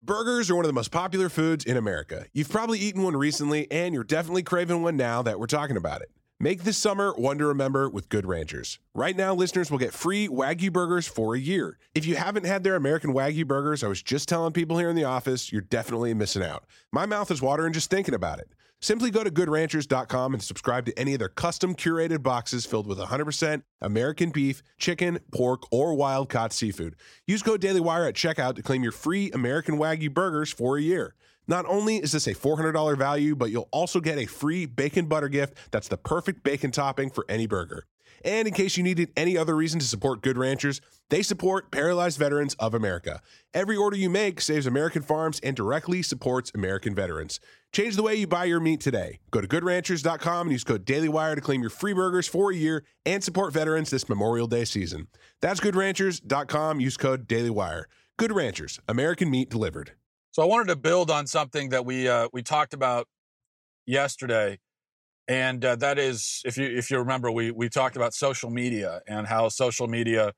Burgers are one of the most popular foods in America. You've probably eaten one recently, and you're definitely craving one now that we're talking about it. Make this summer one to remember with Good Ranchers. Right now, listeners will get free Wagyu burgers for a year. If you haven't had their American Wagyu burgers, I was just telling people here in the office, you're definitely missing out. My mouth is watering just thinking about it. Simply go to goodranchers.com and subscribe to any of their custom curated boxes filled with 100% American beef, chicken, pork, or wild-caught seafood. Use code DailyWire at checkout to claim your free American Wagyu burgers for a year. Not only is this a $400 value, but you'll also get a free bacon butter gift that's the perfect bacon topping for any burger. And in case you needed any other reason to support Good Ranchers, they support Paralyzed Veterans of America. Every order you make saves American farms and directly supports American veterans. Change the way you buy your meat today. Go to goodranchers.com and use code DailyWire to claim your free burgers for a year and support veterans this Memorial Day season. That's goodranchers.com. Use code DailyWire. Good Ranchers, American meat delivered. So I wanted to build on something that we talked about yesterday, and that is, if you remember, we talked about social media and how social media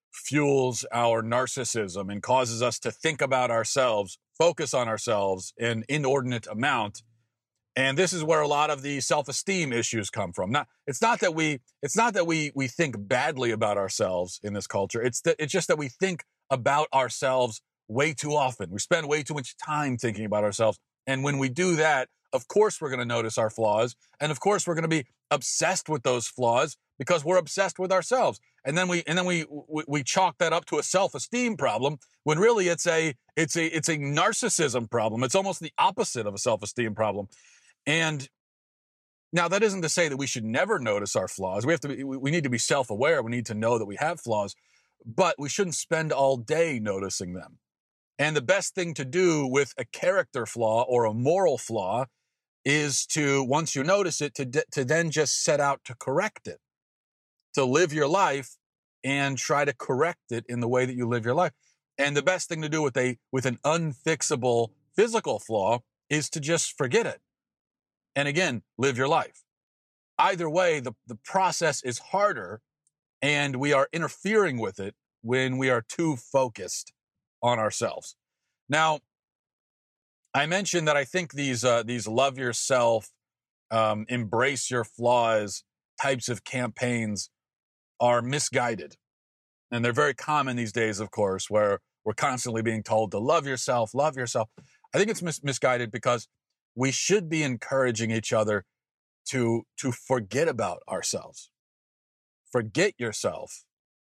fuels our narcissism and causes us to think about ourselves, focus on ourselves in inordinate amount, and this is where a lot of the self-esteem issues come from. It's not that we think badly about ourselves in this culture. It's just that we think about ourselves way too often. We spend way too much time thinking about ourselves. And when we do that, of course, we're going to notice our flaws. And of course, we're going to be obsessed with those flaws because we're obsessed with ourselves. And then we chalk that up to a self-esteem problem when really it's a narcissism problem. It's almost the opposite of a self-esteem problem. And now that isn't to say that we should never notice our flaws. We need to be self-aware. We need to know that we have flaws, but we shouldn't spend all day noticing them. And the best thing to do with a character flaw or a moral flaw is to, once you notice it, to then just set out to correct it, to live your life and try to correct it in the way that you live your life. And the best thing to do with an unfixable physical flaw is to just forget it. And again, live your life. Either way, the process is harder, and we are interfering with it when we are too focused on ourselves. Now, I mentioned that I think these love yourself, embrace your flaws types of campaigns are misguided. And they're very common these days, of course, where we're constantly being told to love yourself, love yourself. I think it's misguided because we should be encouraging each other to forget about ourselves. Forget yourself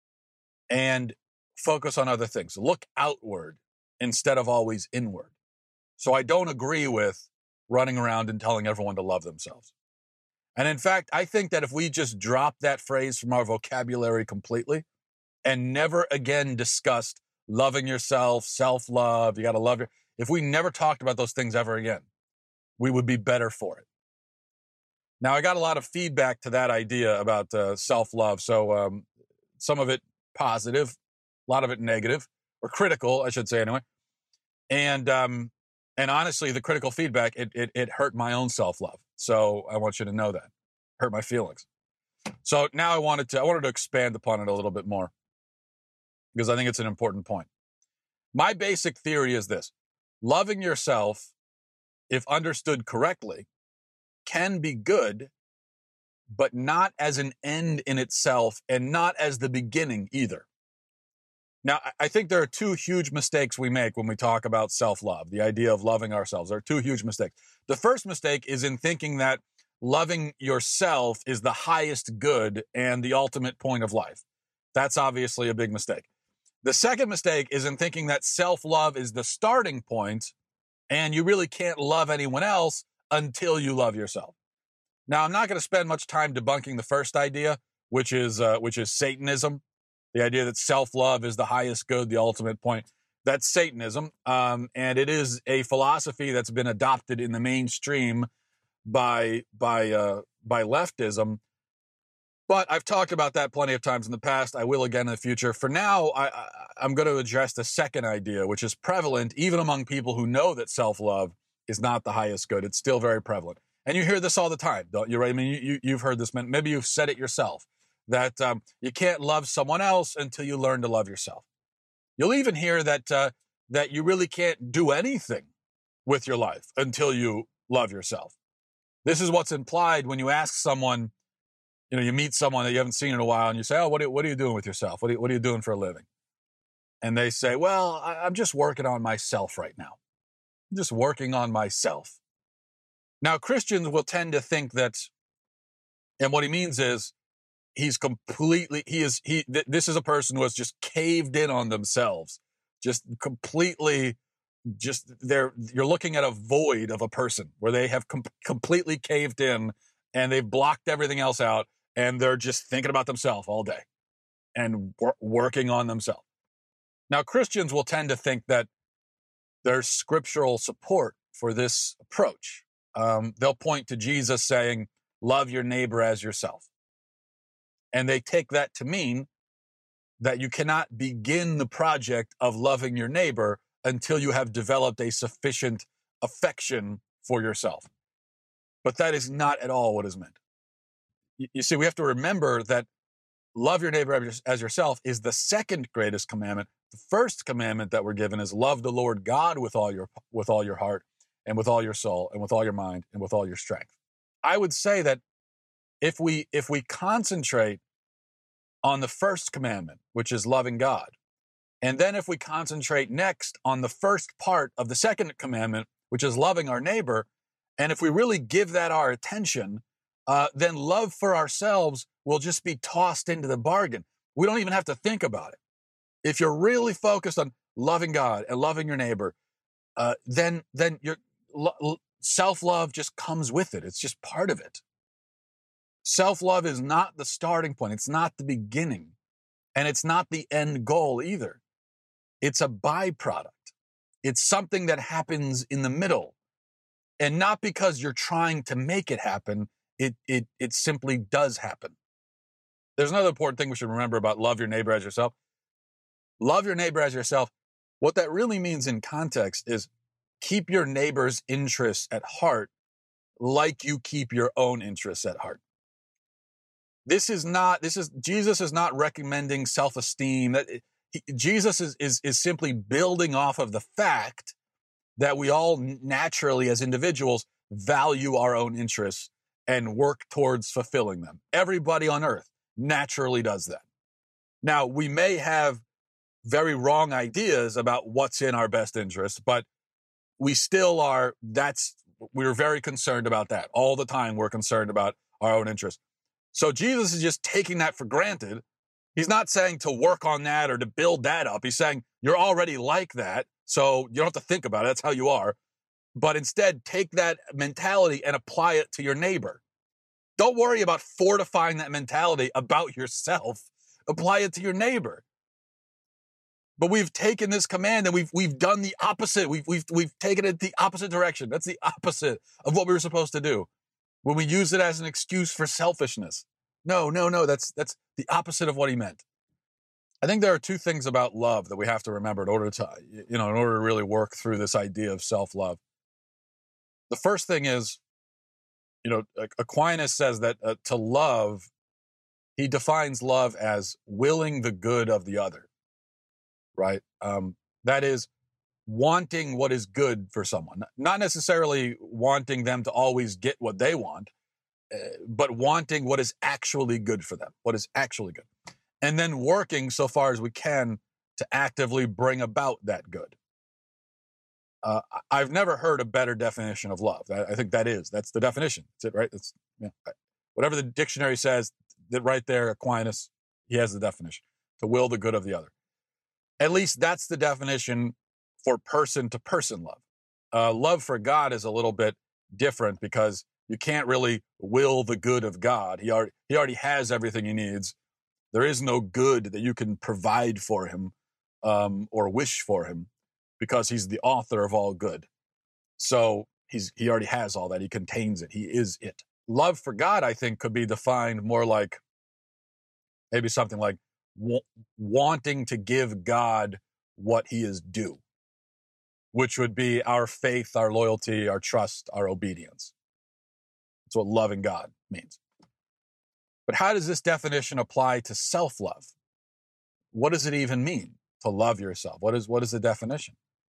and focus on other things. Look outward instead of always inward. So I don't agree with running around and telling everyone to love themselves. And in fact, I think that if we just drop that phrase from our vocabulary completely and never again discussed loving yourself, self-love, you got to love your, if we never talked about those things ever again, we would be better for it. Now, I got a lot of feedback to that idea about self-love. So some of it positive, a lot of it negative, or critical, I should say anyway. And honestly, the critical feedback, it hurt my own self-love. So I want you to know that. Hurt my feelings. So now I wanted to expand upon it a little bit more because I think it's an important point. My basic theory is this: loving yourself, if understood correctly, can be good, but not as an end in itself and not as the beginning either. Now, I think there are two huge mistakes we make when we talk about self-love, the idea of loving ourselves. There are two huge mistakes. The first mistake is in thinking that loving yourself is the highest good and the ultimate point of life. That's obviously a big mistake. The second mistake is in thinking that self-love is the starting point and you really can't love anyone else until you love yourself. Now, I'm not going to spend much time debunking the first idea, which is Satanism. The idea that self-love is the highest good, the ultimate point. That's Satanism. And it is a philosophy that's been adopted in the mainstream by leftism. But I've talked about that plenty of times in the past. I will again in the future. For now, I'm going to address the second idea, which is prevalent even among people who know that self-love is not the highest good. It's still very prevalent. And you hear this all the time, don't you, right? I mean, you've heard this. Maybe you've said it yourself, that you can't love someone else until you learn to love yourself. You'll even hear that that you really can't do anything with your life until you love yourself. This is what's implied when you ask someone, you meet someone that you haven't seen in a while and you say, oh, what are you doing with yourself? What are you doing for a living? And they say, well, I'm just working on myself right now. I'm just working on myself. Now, Christians will tend to think that, and what he means is this is a person who has just caved in on themselves, just completely, you're looking at a void of a person where they have completely caved in and they've blocked everything else out and they're just thinking about themselves all day and working on themselves. Now, Christians will tend to think that there's scriptural support for this approach. They'll point to Jesus saying, love your neighbor as yourself. And they take that to mean that you cannot begin the project of loving your neighbor until you have developed a sufficient affection for yourself. But that is not at all what is meant. You see, we have to remember that love your neighbor as yourself is the second greatest commandment. The first commandment that we're given is love the Lord God with all your heart and with all your soul and with all your mind and with all your strength. I would say that if we concentrate on the first commandment, which is loving God, and then if we concentrate next on the first part of the second commandment, which is loving our neighbor, and if we really give that our attention, then love for ourselves will just be tossed into the bargain. We don't even have to think about it. If you're really focused on loving God and loving your neighbor, then your self-love just comes with it. It's just part of it. Self-love is not the starting point. It's not the beginning. And it's not the end goal either. It's a byproduct. It's something that happens in the middle. And not because you're trying to make it happen, it simply does happen. There's another important thing we should remember about love your neighbor as yourself. Love your neighbor as yourself. What that really means in context is keep your neighbor's interests at heart like you keep your own interests at heart. Jesus is not recommending self-esteem. Jesus is simply building off of the fact that we all naturally as individuals value our own interests and work towards fulfilling them. Everybody on earth naturally does that. Now, we may have very wrong ideas about what's in our best interest, but we still are, we're very concerned about that. All the time we're concerned about our own interests. So Jesus is just taking that for granted. He's not saying to work on that or to build that up. He's saying you're already like that, so you don't have to think about it. That's how you are. But instead, take that mentality and apply it to your neighbor. Don't worry about fortifying that mentality about yourself. Apply it to your neighbor. But we've taken this command and we've done the opposite. We've taken it the opposite direction. That's the opposite of what we were supposed to do. When we use it as an excuse for selfishness. No, that's the opposite of what he meant. I think there are two things about love that we have to remember in order to really work through this idea of self-love. The first thing is, Aquinas says that to love, he defines love as willing the good of the other, right? That is wanting what is good for someone, not necessarily wanting them to always get what they want, but wanting what is actually good for them, what is actually good. And then working so far as we can to actively bring about that good. I've never heard a better definition of love. I think that's the definition. That's it, right? Whatever the dictionary says, that right there, Aquinas, he has the definition. To will the good of the other. At least that's the definition for person-to-person love. Love for God is a little bit different because you can't really will the good of God. He already has everything he needs. There is no good that you can provide for him or wish for him because he's the author of all good. So he already has all that. He contains it. He is it. Love for God, I think, could be defined more like maybe something like wanting to give God what he is due, which would be our faith, our loyalty, our trust, our obedience. That's what loving God means. But how does this definition apply to self-love? What does it even mean to love yourself? What is the definition?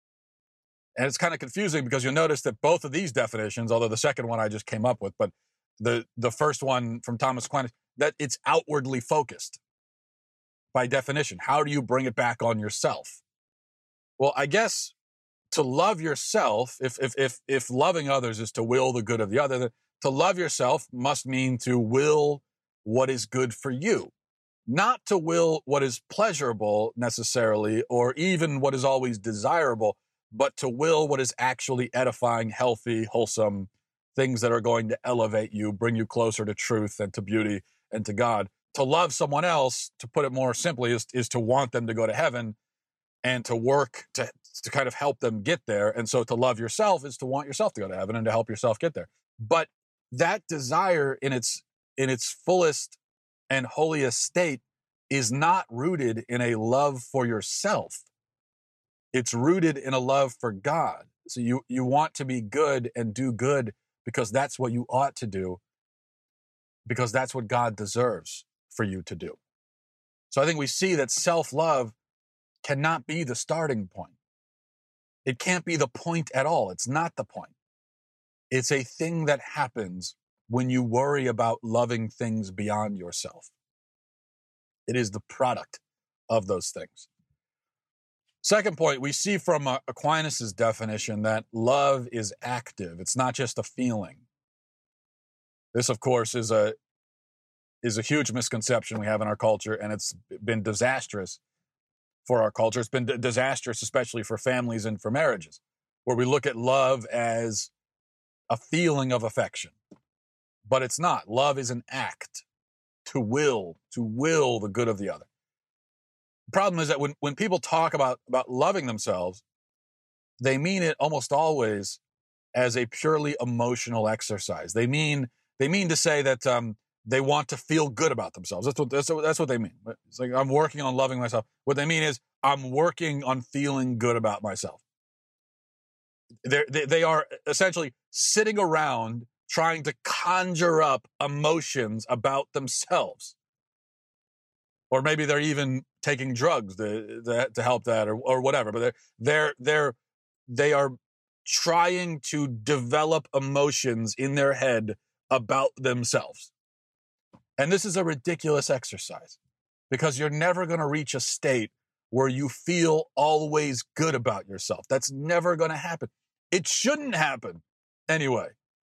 And it's kind of confusing because you'll notice that both of these definitions, although the second one I just came up with, but the first one from Thomas Aquinas, that it's outwardly focused by definition. How do you bring it back on yourself? Well, I guess to love yourself, if loving others is to will the good of the other, to love yourself must mean to will what is good for you, not to will what is pleasurable necessarily, or even what is always desirable, but to will what is actually edifying, healthy, wholesome, things that are going to elevate you, bring you closer to truth and to beauty and to God. To love someone else, to put it more simply, is to want them to go to heaven and to work to kind of help them get there. And so to love yourself is to want yourself to go to heaven and to help yourself get there. But that desire in its fullest and holiest state is not rooted in a love for yourself. It's rooted in a love for God. So you want to be good and do good because that's what you ought to do, because that's what God deserves for you to do. So I think we see that self-love cannot be the starting point. It can't be the point at all. It's not the point. It's a thing that happens when you worry about loving things beyond yourself. It is the product of those things. Second point, we see from Aquinas' definition that love is active. It's not just a feeling. This, of course, is a huge misconception we have in our culture, and it's been disastrous for our culture. It's been disastrous, especially for families and for marriages, where we look at love as a feeling of affection. But it's not. Love is an act to will the good of the other. The problem is that when people talk about loving themselves, they mean it almost always as a purely emotional exercise. They mean to say that they want to feel good about themselves. That's what they mean. It's like, I'm working on loving myself. What they mean is, I'm working on feeling good about myself. They are essentially sitting around trying to conjure up emotions about themselves. Or maybe they're even taking drugs to help that, or whatever. But they are trying to develop emotions in their head about themselves. And this is a ridiculous exercise, because you're never going to reach a state where you feel always good about yourself. That's never going to happen. It shouldn't happen anyway.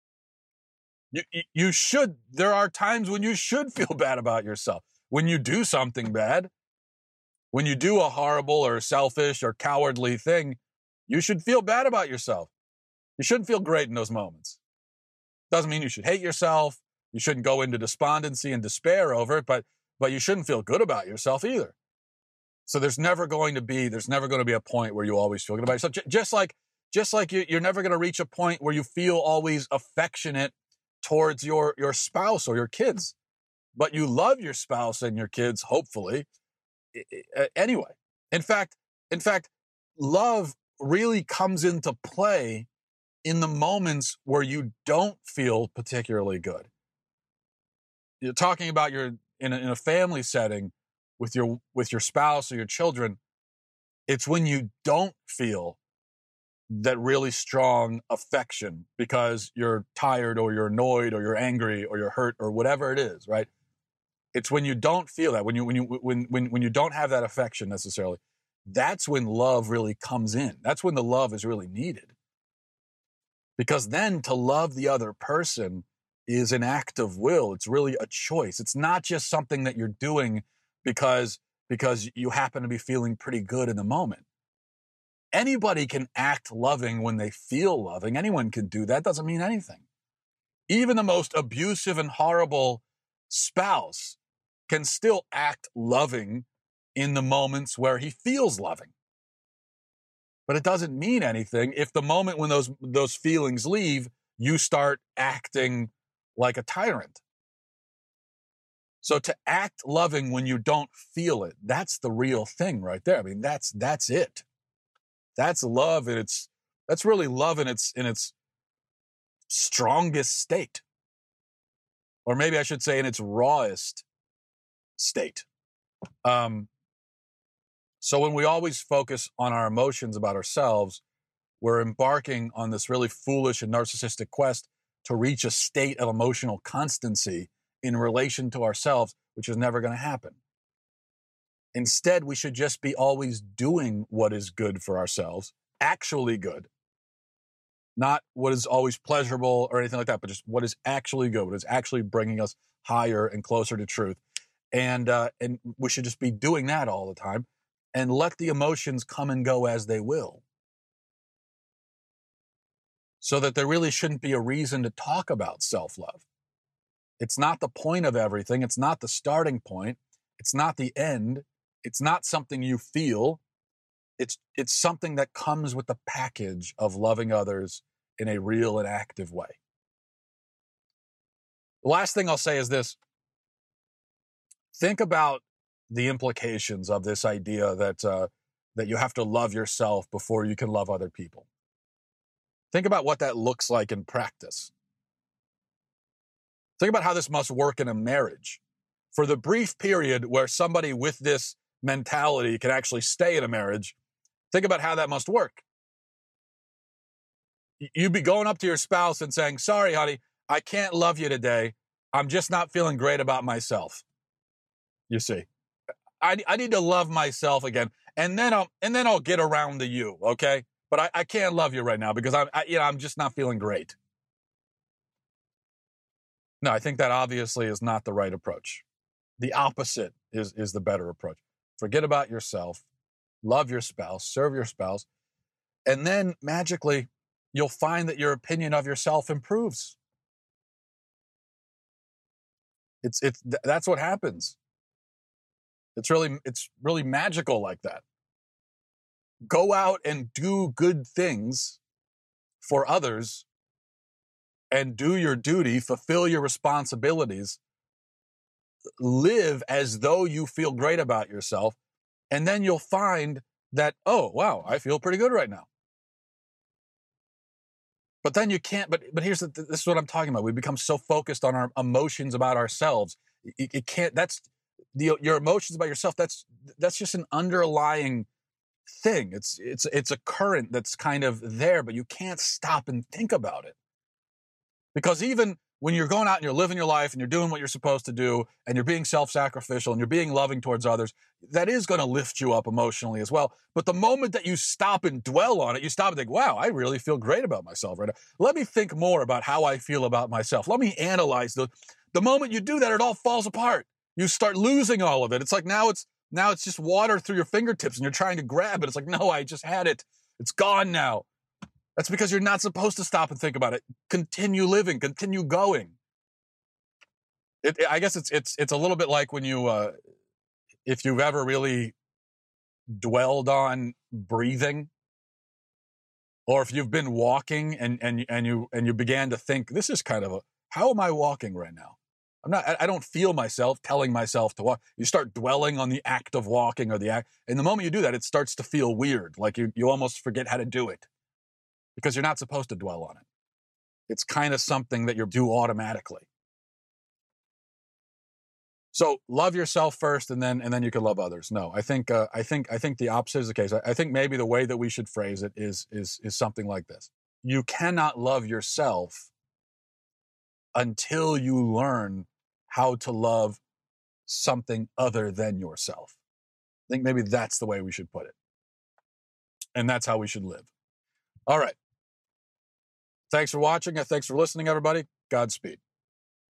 You should. There are times when you should feel bad about yourself. When you do something bad, when you do a horrible or selfish or cowardly thing, you should feel bad about yourself. You shouldn't feel great in those moments. Doesn't mean you should hate yourself. You shouldn't go into despondency and despair over it, but you shouldn't feel good about yourself either. So there's never going to be a point where you always feel good about yourself. Just like you're never going to reach a point where you feel always affectionate towards your spouse or your kids. But you love your spouse and your kids, hopefully, anyway. In fact, love really comes into play in the moments where you don't feel particularly good. You're talking about in a family setting with your spouse or your children. It's when you don't feel that really strong affection because you're tired or you're annoyed or you're angry or you're hurt or whatever it is, right? It's when you don't feel that, when you don't have that affection necessarily, that's when love really comes in. That's when the love is really needed. Because then to love the other person is an act of will. It's really a choice. It's not just something that you're doing because you happen to be feeling pretty good in the moment. Anybody can act loving when they feel loving. Anyone can do that. Doesn't mean anything. Even the most abusive and horrible spouse can still act loving in the moments where he feels loving. But it doesn't mean anything if the moment when those feelings leave, you start acting like a tyrant. So to act loving when you don't feel it, that's the real thing right there. I mean, that's it. That's love, and that's really love in its strongest state. Or maybe I should say in its rawest state. So when we always focus on our emotions about ourselves, we're embarking on this really foolish and narcissistic quest to reach a state of emotional constancy in relation to ourselves, which is never going to happen. Instead, we should just be always doing what is good for ourselves, actually good, not what is always pleasurable or anything like that, but just what is actually good, what is actually bringing us higher and closer to truth. And we should just be doing that all the time and let the emotions come and go as they will. So that there really shouldn't be a reason to talk about self-love. It's not the point of everything. It's not the starting point. It's not the end. It's not something you feel. It's something that comes with the package of loving others in a real and active way. The last thing I'll say is this. Think about the implications of this idea that you have to love yourself before you can love other people. Think about what that looks like in practice. Think about how this must work in a marriage. For the brief period where somebody with this mentality can actually stay in a marriage, think about how that must work. You'd be going up to your spouse and saying, sorry, honey, I can't love you today. I'm just not feeling great about myself. You see, I need to love myself again. And then I'll get around to you. Okay. But I can't love you right now because I'm just not feeling great. No, I think that obviously is not the right approach. The opposite is the better approach. Forget about yourself, love your spouse, serve your spouse, and then magically you'll find that your opinion of yourself improves. That's what happens. It's really magical like that. Go out and do good things for others and do your duty, fulfill your responsibilities, live as though you feel great about yourself, and then you'll find that, oh, wow, I feel pretty good right now. But then you can't, but this is what I'm talking about. We become so focused on our emotions about ourselves. It can't, your emotions about yourself, that's just an underlying thing. It's a current that's kind of there, but you can't stop and think about it. Because even when you're going out and you're living your life and you're doing what you're supposed to do and you're being self-sacrificial and you're being loving towards others, that is going to lift you up emotionally as well. But the moment that you stop and dwell on it, you stop and think, wow, I really feel great about myself right now. Let me think more about how I feel about myself. Let me analyze the moment you do that, it all falls apart. You start losing all of it. It's like now it's just water through your fingertips and you're trying to grab it. It's like, no, I just had it. It's gone now. That's because you're not supposed to stop and think about it. Continue living, continue going. I guess it's a little bit like when you, if you've ever really dwelled on breathing, or if you've been walking and you began to think, this is kind of how am I walking right now? I don't feel myself telling myself to walk. You start dwelling on the act of walking or the act. And the moment you do that, it starts to feel weird. Like you almost forget how to do it because you're not supposed to dwell on it. It's kind of something that you do automatically. So love yourself first and then you can love others. No, I think the opposite is the case. I think maybe the way that we should phrase it is something like this. You cannot love yourself until you learn how to love something other than yourself. I think maybe that's the way we should put it. And that's how we should live. All right. Thanks for watching. Thanks for listening, everybody. Godspeed.